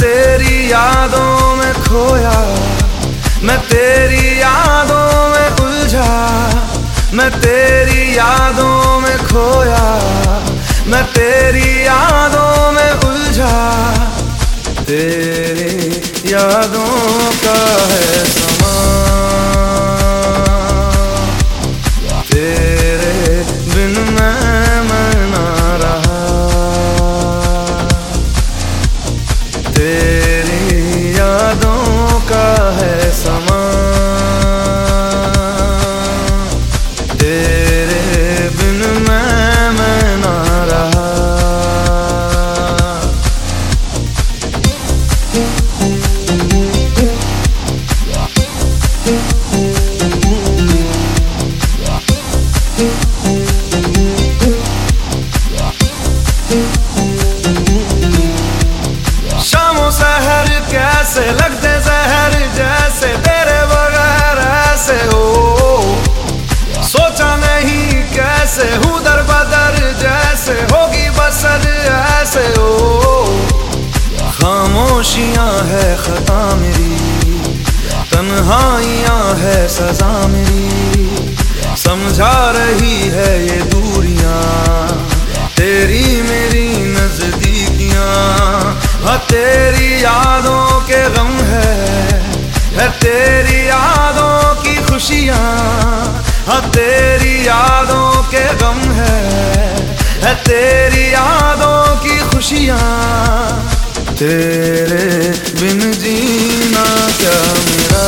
तेरी यादों में खोया, मैं तेरी यादों में उलझा, मैं तेरी यादों में खोया, मैं तेरी यादों में उलझा। तेरी यादों का है समा, तेरे बिन मैं ना रहा। तेरी यादों का है समा, तेरे बिन मैं ना रहा। शामों सहर कैसे लगते जहर, जैसे तेरे बगैर ऐसे हो। सोचा नहीं कैसे हूँ दर बदर, जैसे होगी बसर ऐसे हो। खामोशियाँ है खता मेरी, तन्हाइयाँ है सजा मेरी। समझा रही है ये दूरियां, तेरी मेरी नजदीकियां। हाँ तेरी यादों के गम है तेरी यादों की खुशियां। हाँ तेरी यादों के गम है तेरी यादों की खुशियां। तेरे बिन जीना क्या मेरा,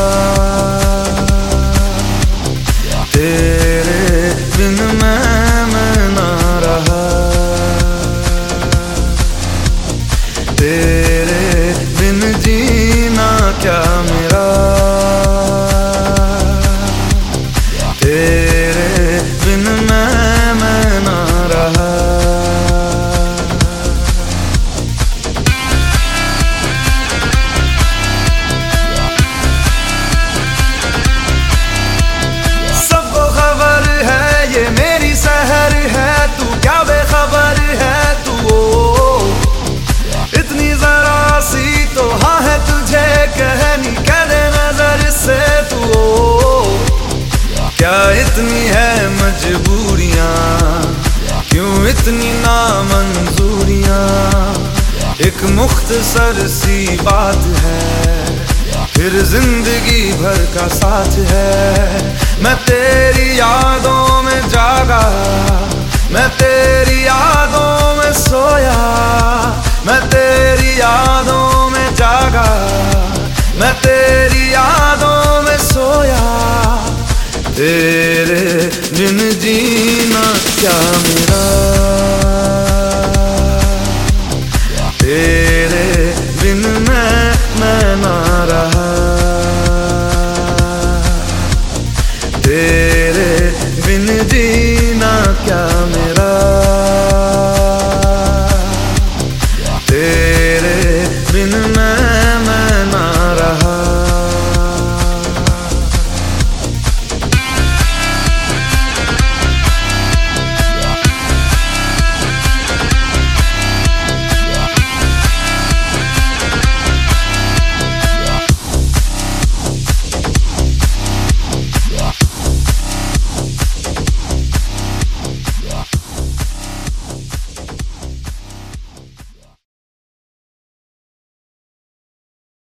तेरे बिन मैं ना रहा। तेरे बिन जीना क्या मेरा, तेरे बिन मैं ना रहा। सबको खबर है ये मेरी सहर है, तू क्या बेखबर है तू। इतनी जरा सी तो हाँ है तुझे कहनी, कह दे नजर से तू। क्या इतनी है मजबूरियां, क्यों इतनी नामंजूरियां। एक मुख्तसर सी बात है, फिर जिंदगी भर का साथ है। मैं तेरी यादों में जागा, मैं तेरी यादों में सोया। मैं तेरी यादों में जागा, मैं तेरी यादों में सोया। तेरे बिन जीना क्या मेरा।